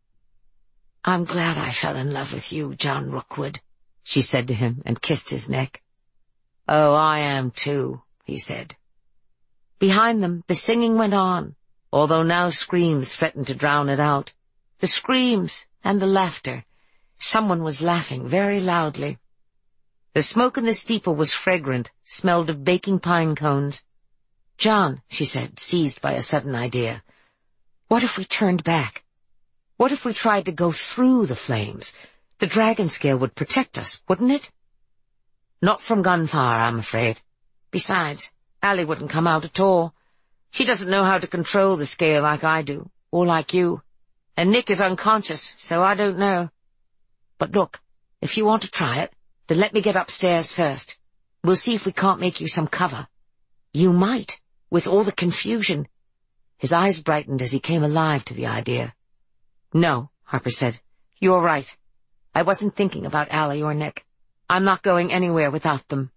"I'm glad I fell in love with you, John Rookwood," she said to him, and kissed his neck. "Oh, I am too," he said. Behind them, the singing went on, although now screams threatened to drown it out. The screams and the laughter. Someone was laughing very loudly. The smoke in the steeple was fragrant, smelled of baking pine cones. "John," she said, seized by a sudden idea, "what if we turned back? What if we tried to go through the flames? The dragon scale would protect us, wouldn't it?" "Not from gunfire, I'm afraid. Besides, Allie wouldn't come out at all. She doesn't know how to control the scale like I do, or like you. And Nick is unconscious, so I don't know. But look, if you want to try it, then let me get upstairs first. We'll see if we can't make you some cover. You might, with all the confusion." His eyes brightened as he came alive to the idea. "No," Harper said. "You're right. I wasn't thinking about Allie or Nick. I'm not going anywhere without them."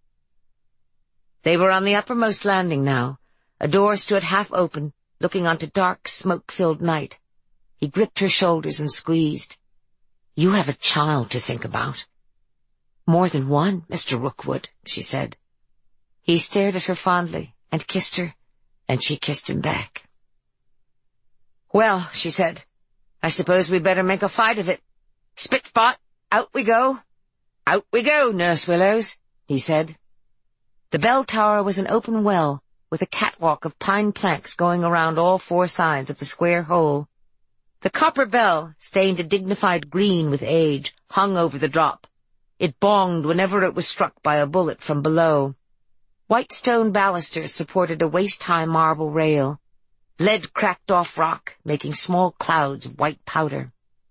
They were on the uppermost landing now. A door stood half open, looking onto dark, smoke-filled night. He gripped her shoulders and squeezed. "You have a child to think about." "More than one, Mr. Rookwood," she said. He stared at her fondly and kissed her, and she kissed him back. "Well," she said, "I suppose we'd better make a fight of it. Spitspot, out we go." "Out we go, Nurse Willows," he said. The bell tower was an open well, with a catwalk of pine planks going around all four sides of the square hole. The copper bell, stained a dignified green with age, hung over the drop. It bonged whenever it was struck by a bullet from below. White stone balusters supported a waist-high marble rail. Lead cracked off rock, making small clouds of white powder.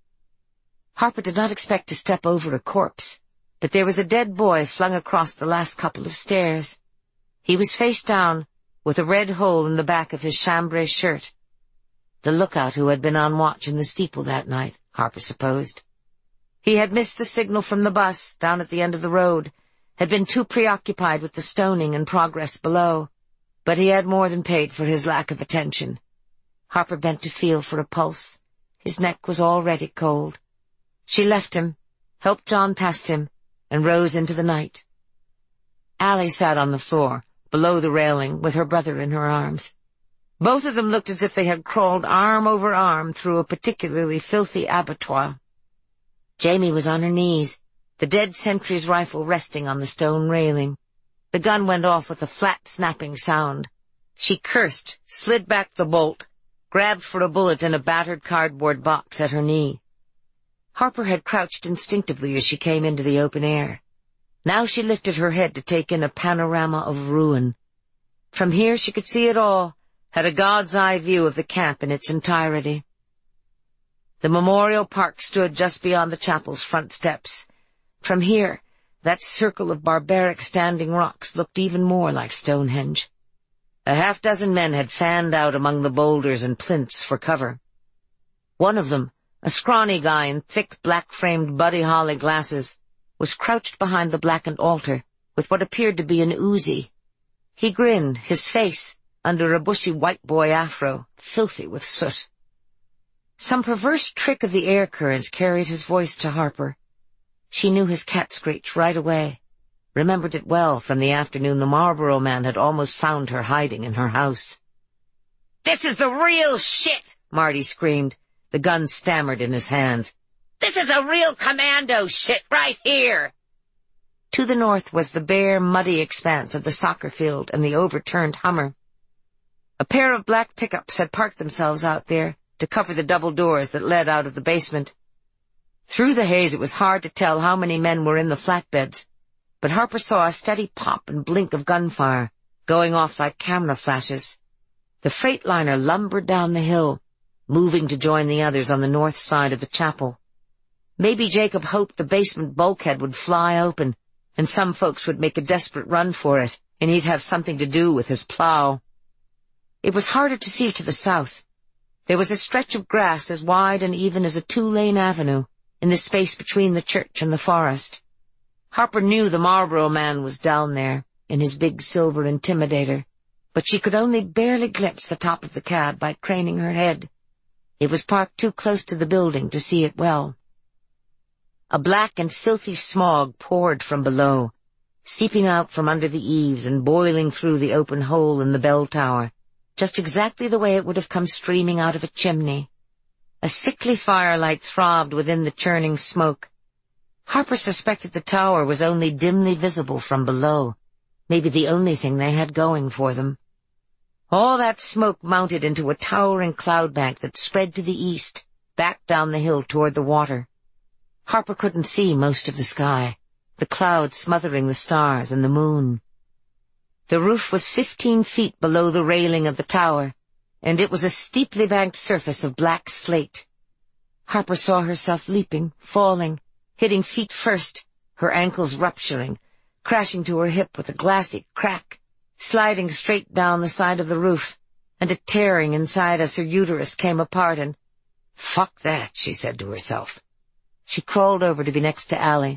Harper did not expect to step over a corpse, but there was a dead boy flung across the last couple of stairs. He was face down, with a red hole in the back of his chambray shirt. The lookout who had been on watch in the steeple that night, Harper supposed. He had missed the signal from the bus down at the end of the road, had been too preoccupied with the stoning in progress below, but he had more than paid for his lack of attention. Harper bent to feel for a pulse. His neck was already cold. She left him, helped John past him, and rose into the night. Allie sat on the floor, below the railing, with her brother in her arms. Both of them looked as if they had crawled arm over arm through a particularly filthy abattoir. Jamie was on her knees, the dead sentry's rifle resting on the stone railing. The gun went off with a flat, snapping sound. She cursed, slid back the bolt, grabbed for a bullet in a battered cardboard box at her knee. Harper had crouched instinctively as she came into the open air. Now she lifted her head to take in a panorama of ruin. From here she could see it all, had a god's-eye view of the camp in its entirety. The memorial park stood just beyond the chapel's front steps. From here, that circle of barbaric standing rocks looked even more like Stonehenge. A half-dozen men had fanned out among the boulders and plinths for cover. One of them, a scrawny guy in thick black-framed Buddy Holly glasses, was crouched behind the blackened altar with what appeared to be an Uzi. He grinned, his face, under a bushy white boy afro, filthy with soot. Some perverse trick of the air currents carried his voice to Harper. She knew his cat screech right away, remembered it well from the afternoon the Marlborough man had almost found her hiding in her house. "This is the real shit!" Marty screamed. The gun stammered in his hands. "This is a real commando shit right here!" To the north was the bare, muddy expanse of the soccer field and the overturned Hummer. A pair of black pickups had parked themselves out there to cover the double doors that led out of the basement. Through the haze it was hard to tell how many men were in the flatbeds, but Harper saw a steady pop and blink of gunfire, going off like camera flashes. The Freightliner lumbered down the hill, moving to join the others on the north side of the chapel. Maybe Jacob hoped the basement bulkhead would fly open, and some folks would make a desperate run for it, and he'd have something to do with his plow. It was harder to see to the south. There was a stretch of grass as wide and even as a two-lane avenue, in the space between the church and the forest. Harper knew the Marlboro Man was down there in his big silver Intimidator, but she could only barely glimpse the top of the cab by craning her head. It was parked too close to the building to see it well. A black and filthy smog poured from below, seeping out from under the eaves and boiling through the open hole in the bell tower, just exactly the way it would have come streaming out of a chimney. A sickly firelight throbbed within the churning smoke. Harper suspected the tower was only dimly visible from below, maybe the only thing they had going for them. All that smoke mounted into a towering cloud bank that spread to the east, back down the hill toward the water. Harper couldn't see most of the sky, the clouds smothering the stars and the moon. The roof was 15 feet below the railing of the tower, and it was a steeply banked surface of black slate. Harper saw herself leaping, falling, hitting feet first, her ankles rupturing, crashing to her hip with a glassy crack, sliding straight down the side of the roof, and a tearing inside as her uterus came apart and, "Fuck that," she said to herself. She crawled over to be next to Allie.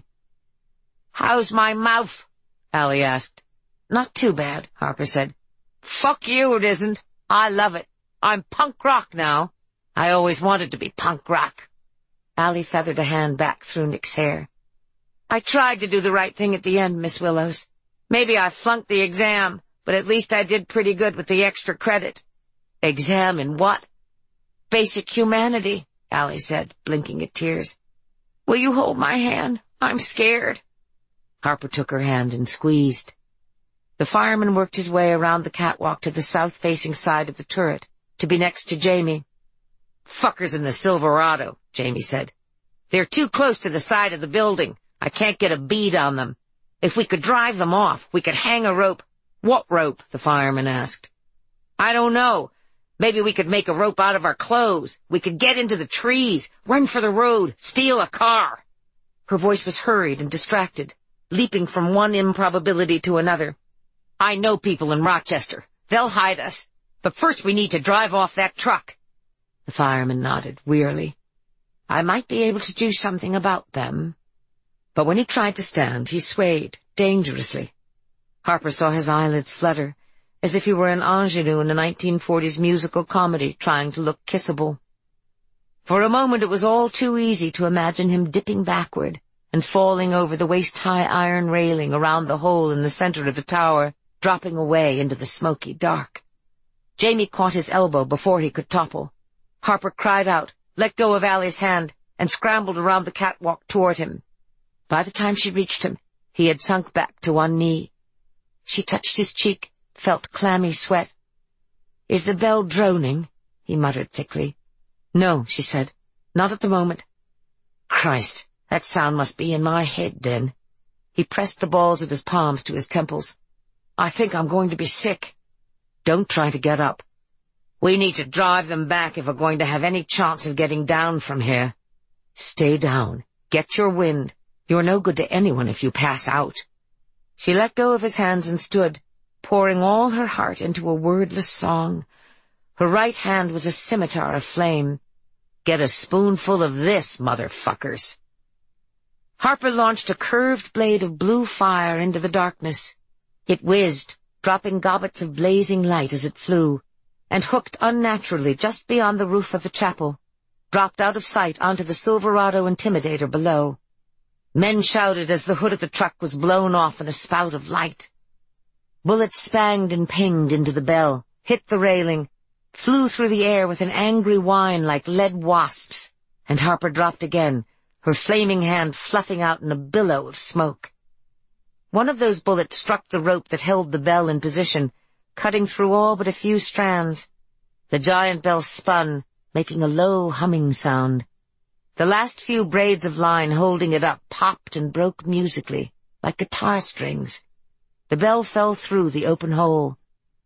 "How's my mouth?" Allie asked. "Not too bad," Harper said. "Fuck you, it isn't. I love it. I'm punk rock now. I always wanted to be punk rock." Allie feathered a hand back through Nick's hair. "I tried to do the right thing at the end, Miss Willows. Maybe I flunked the exam, but at least I did pretty good with the extra credit." "Exam in what?" "Basic humanity," Allie said, blinking at tears. "Will you hold my hand? I'm scared." Harper took her hand and squeezed. The fireman worked his way around the catwalk to the south-facing side of the turret, to be next to Jamie. "Fuckers in the Silverado," Jamie said. "They're too close to the side of the building. I can't get a bead on them. If we could drive them off, we could hang a rope." "What rope?" the fireman asked. "I don't know. Maybe we could make a rope out of our clothes. We could get into the trees, run for the road, steal a car." Her voice was hurried and distracted, leaping from one improbability to another. "I know people in Rochester. They'll hide us. But first we need to drive off that truck." The fireman nodded wearily. "I might be able to do something about them." But when he tried to stand, he swayed, dangerously. Harper saw his eyelids flutter, as if he were an ingenue in a 1940s musical comedy trying to look kissable. For a moment it was all too easy to imagine him dipping backward and falling over the waist-high iron railing around the hole in the center of the tower, dropping away into the smoky dark. Jamie caught his elbow before he could topple. Harper cried out, let go of Allie's hand, and scrambled around the catwalk toward him. By the time she reached him, he had sunk back to one knee. She touched his cheek, felt clammy sweat. "Is the bell droning?" he muttered thickly. "No," she said. "Not at the moment." "Christ, that sound must be in my head, then." He pressed the balls of his palms to his temples. "I think I'm going to be sick." "Don't try to get up." "We need to drive them back if we're going to have any chance of getting down from here." "Stay down. Get your wind. You're no good to anyone if you pass out." She let go of his hands and stood, pouring all her heart into a wordless song. Her right hand was a scimitar of flame. "Get a spoonful of this, motherfuckers." Harper launched a curved blade of blue fire into the darkness. It whizzed, dropping gobbets of blazing light as it flew, and hooked unnaturally just beyond the roof of the chapel, dropped out of sight onto the Silverado Intimidator below. Men shouted as the hood of the truck was blown off in a spout of light. Bullets spanged and pinged into the bell, hit the railing, flew through the air with an angry whine like lead wasps, and Harper dropped again, her flaming hand fluffing out in a billow of smoke. One of those bullets struck the rope that held the bell in position, cutting through all but a few strands. The giant bell spun, making a low humming sound. The last few braids of line holding it up popped and broke musically, like guitar strings. The bell fell through the open hole.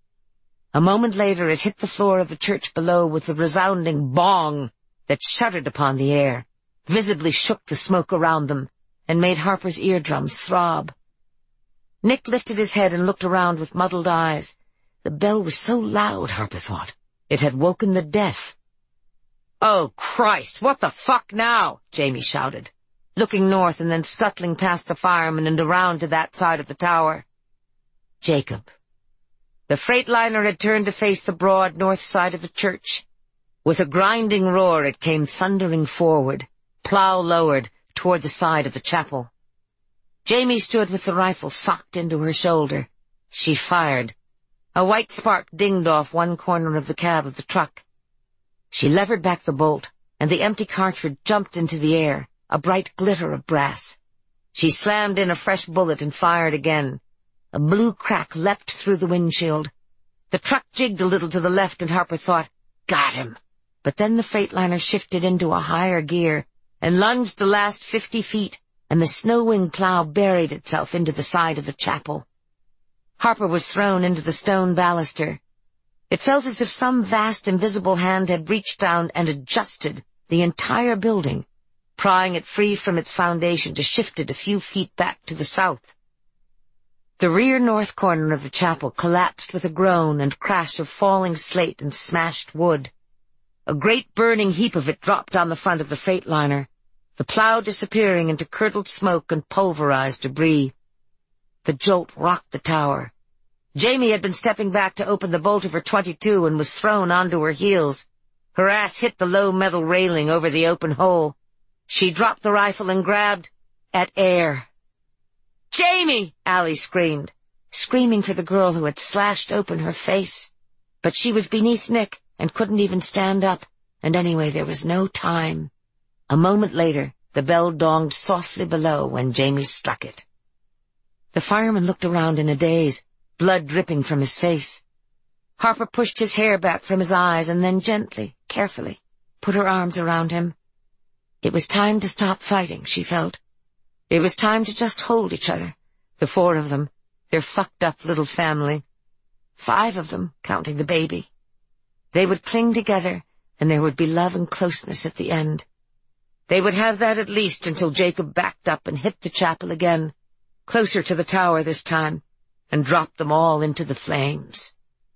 A moment later it hit the floor of the church below with a resounding bong that shuddered upon the air, visibly shook the smoke around them, and made Harper's eardrums throb. Nick lifted his head and looked around with muddled eyes. The bell was so loud, Harper thought. It had woken the deaf. "Oh, Christ, what the fuck now?" Jamie shouted. looking north and then scuttling past the fireman and around to that side of the tower. Jacob. The Freightliner had turned to face the broad north side of the church. With a grinding roar it came thundering forward, plow lowered, toward the side of the chapel. Jamie stood with the rifle socked into her shoulder. She fired. A white spark dinged off one corner of the cab of the truck. She levered back the bolt, and the empty cartridge jumped into the air, a bright glitter of brass. She slammed in a fresh bullet and fired again. A blue crack leapt through the windshield. The truck jigged a little to the left, and Harper thought, "Got him." But then the Freightliner shifted into a higher gear and lunged the last 50 feet, and the snow-wing plow buried itself into the side of the chapel. Harper was thrown into the stone baluster. It felt as if some vast invisible hand had reached down and adjusted the entire building, prying it free from its foundation to shift it a few feet back to the south. The rear north corner of the chapel collapsed with a groan and crash of falling slate and smashed wood. A great burning heap of it dropped on the front of the Freightliner, the plow disappearing into curdled smoke and pulverized debris. The jolt rocked the tower. Jamie had been stepping back to open the bolt of her .22 and was thrown onto her heels. Her ass hit the low metal railing over the open hole. She dropped the rifle and grabbed at air. "Jamie!" Allie screamed, screaming for the girl who had slashed open her face. But she was beneath Nick and couldn't even stand up, and anyway there was no time. A moment later, the bell donged softly below when Jamie struck it. The fireman looked around in a daze, blood dripping from his face. Harper pushed his hair back from his eyes and then gently, carefully, put her arms around him. It was time to stop fighting, she felt. It was time to just hold each other, the 4 of them, their fucked-up little family. 5 of them, counting the baby. They would cling together, and there would be love and closeness at the end. They would have that at least until Jacob backed up and hit the chapel again, closer to the tower this time, and dropped them all into the flames.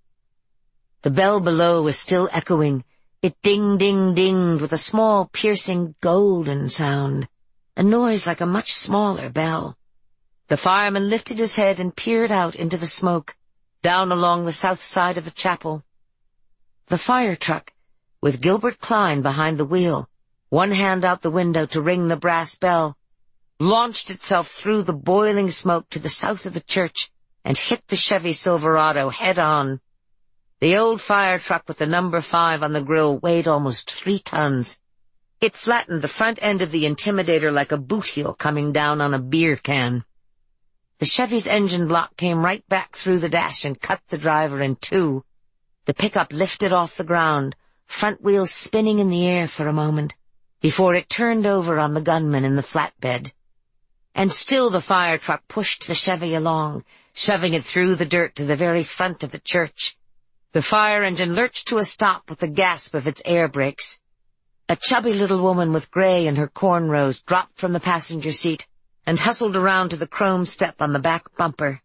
The bell below was still echoing. It ding-ding-dinged with a small, piercing, golden sound, a noise like a much smaller bell. The fireman lifted his head and peered out into the smoke, down along the south side of the chapel. The fire truck, with Gilbert Klein behind the wheel, one hand out the window to ring the brass bell, launched itself through the boiling smoke to the south of the church and hit the Chevy Silverado head-on. The old fire truck with the number 5 on the grill weighed almost 3 tons. It flattened the front end of the Intimidator like a boot heel coming down on a beer can. The Chevy's engine block came right back through the dash and cut the driver in 2. The pickup lifted off the ground, front wheels spinning in the air for a moment, before it turned over on the gunman in the flatbed. And still the fire truck pushed the Chevy along, shoving it through the dirt to the very front of the church. The fire engine lurched to a stop with the gasp of its air brakes. A chubby little woman with gray in her cornrows dropped from the passenger seat and hustled around to the chrome step on the back bumper.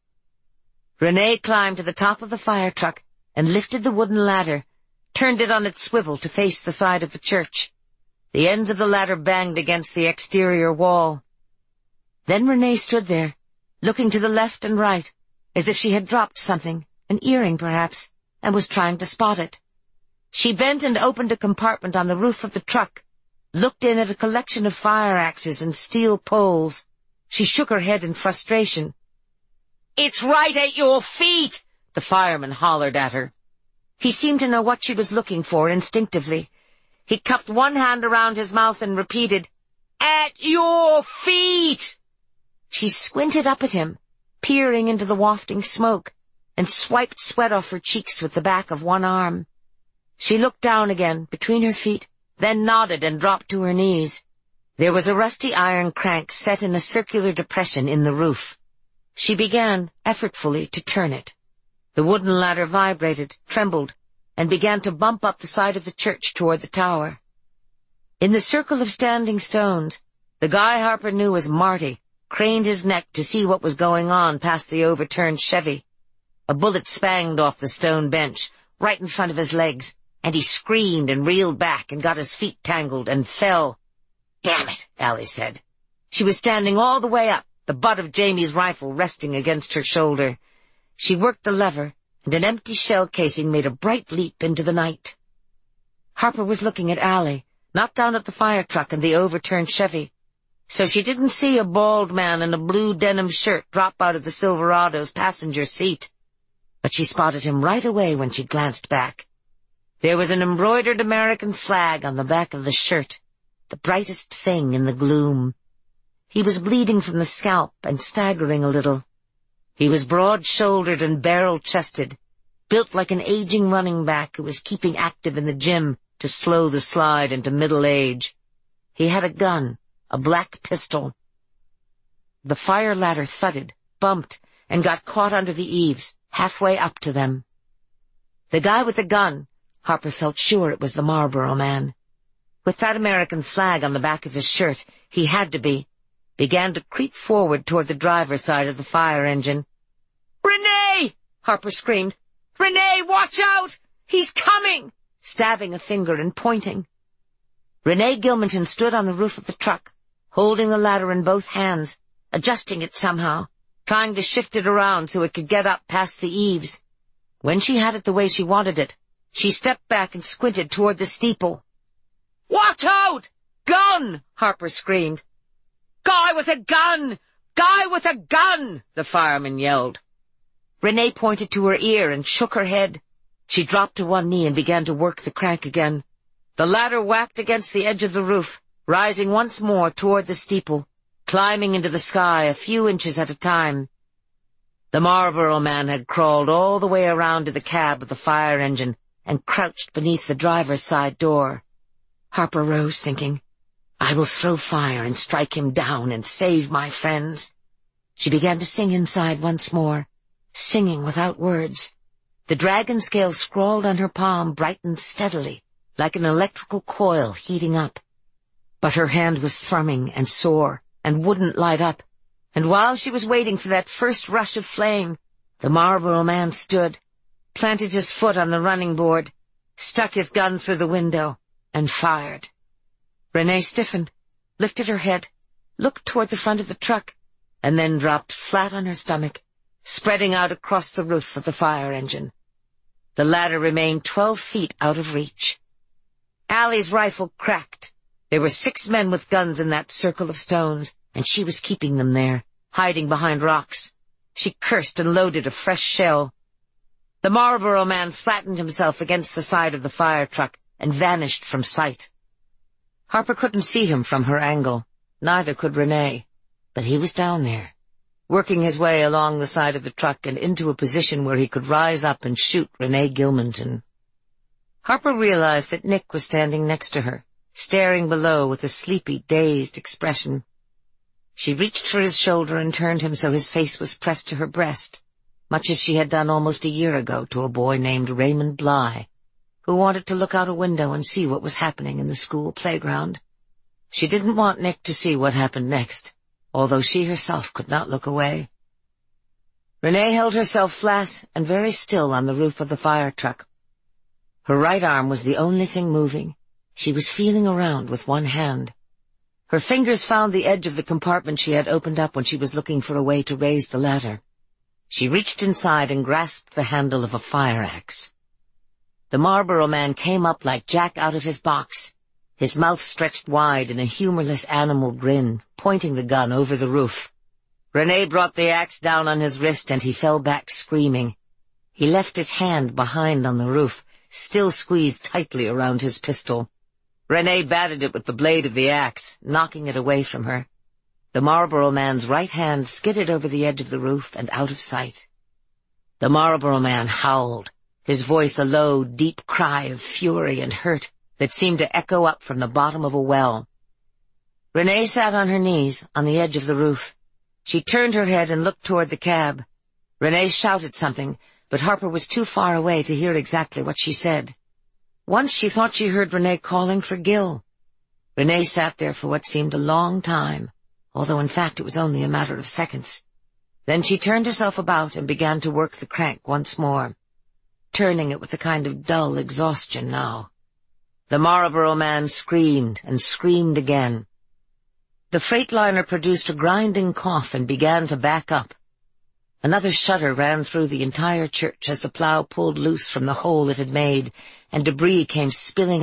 Renee climbed to the top of the fire truck and lifted the wooden ladder, turned it on its swivel to face the side of the church. The ends of the ladder banged against the exterior wall. Then Renee stood there, looking to the left and right, as if she had dropped something, an earring perhaps, and was trying to spot it. She bent and opened a compartment on the roof of the truck, looked in at a collection of fire axes and steel poles. She shook her head in frustration. "It's right at your feet!" the fireman hollered at her. He seemed to know what she was looking for instinctively. He cupped one hand around his mouth and repeated, "At your feet!" She squinted up at him, peering into the wafting smoke, and swiped sweat off her cheeks with the back of one arm. She looked down again, between her feet, then nodded and dropped to her knees. There was a rusty iron crank set in a circular depression in the roof. She began, effortfully, to turn it. The wooden ladder vibrated, trembled, and began to bump up the side of the church toward the tower. In the circle of standing stones, the guy Harper knew as Marty craned his neck to see what was going on past the overturned Chevy. A bullet spanged off the stone bench, right in front of his legs, and he screamed and reeled back and got his feet tangled and fell. "Damn it," Allie said. She was standing all the way up, the butt of Jamie's rifle resting against her shoulder. She worked the lever, and an empty shell casing made a bright leap into the night. Harper was looking at Allie, not down at the fire truck and the overturned Chevy, so she didn't see a bald man in a blue denim shirt drop out of the Silverado's passenger seat. But she spotted him right away when she glanced back. There was an embroidered American flag on the back of the shirt, the brightest thing in the gloom. He was bleeding from the scalp and staggering a little. He was broad-shouldered and barrel-chested, built like an aging running back who was keeping active in the gym to slow the slide into middle age. He had a gun, a black pistol. The fire ladder thudded, bumped, and got caught under the eaves, halfway up to them. The guy with the gun, Harper felt sure it was the Marlboro Man. With that American flag on the back of his shirt, he had to be, began to creep forward toward the driver's side of the fire engine. "Renee!" Harper screamed. "Renee, watch out! He's coming!" stabbing a finger and pointing. Renee Gilmanton stood on the roof of the truck, holding the ladder in both hands, adjusting it somehow, trying to shift it around so it could get up past the eaves. When she had it the way she wanted it, she stepped back and squinted toward the steeple. "Watch out! Gun!" Harper screamed. "Guy with a gun! Guy with a gun!" the fireman yelled. Renee pointed to her ear and shook her head. She dropped to one knee and began to work the crank again. The ladder whacked against the edge of the roof, rising once more toward the steeple, climbing into the sky a few inches at a time. The Marlboro Man had crawled all the way around to the cab of the fire engine and crouched beneath the driver's side door. Harper rose, thinking, "I will throw fire and strike him down and save my friends." She began to sing inside once more, singing without words. The dragon scale scrawled on her palm brightened steadily, like an electrical coil heating up. But her hand was thrumming and sore and wouldn't light up, and while she was waiting for that first rush of flame, the Marlboro Man stood, planted his foot on the running board, stuck his gun through the window, and fired. Renee stiffened, lifted her head, looked toward the front of the truck, and then dropped flat on her stomach, spreading out across the roof of the fire engine. The ladder remained 12 feet out of reach. Allie's rifle cracked. There were 6 men with guns in that circle of stones, and she was keeping them there, hiding behind rocks. She cursed and loaded a fresh shell. The Marlboro Man flattened himself against the side of the fire truck and vanished from sight. Harper couldn't see him from her angle. Neither could Renee. But he was down there, working his way along the side of the truck and into a position where he could rise up and shoot Renee Gilmanton. Harper realized that Nick was standing next to her, staring below with a sleepy, dazed expression. She reached for his shoulder and turned him so his face was pressed to her breast, much as she had done almost a year ago to a boy named Raymond Bly, who wanted to look out a window and see what was happening in the school playground. She didn't want Nick to see what happened next, although she herself could not look away. Renee held herself flat and very still on the roof of the fire truck. Her right arm was the only thing moving. She was feeling around with one hand. Her fingers found the edge of the compartment she had opened up when she was looking for a way to raise the ladder. She reached inside and grasped the handle of a fire axe. The Marlboro Man came up like Jack out of his box, his mouth stretched wide in a humorless animal grin, pointing the gun over the roof. Renee brought the axe down on his wrist and he fell back screaming. He left his hand behind on the roof, still squeezed tightly around his pistol. Renee batted it with the blade of the axe, knocking it away from her. The Marlboro Man's right hand skidded over the edge of the roof and out of sight. The Marlboro Man howled, his voice a low, deep cry of fury and hurt that seemed to echo up from the bottom of a well. Renee sat on her knees on the edge of the roof. She turned her head and looked toward the cab. Renee shouted something, but Harper was too far away to hear exactly what she said. Once she thought she heard Renee calling for Gil. Renee sat there for what seemed a long time, although in fact it was only a matter of seconds. Then she turned herself about and began to work the crank once more, turning it with a kind of dull exhaustion now. The Marlboro Man screamed and screamed again. The Freightliner produced a grinding cough and began to back up. Another shudder ran through the entire church as the plow pulled loose from the hole it had made, and debris came spilling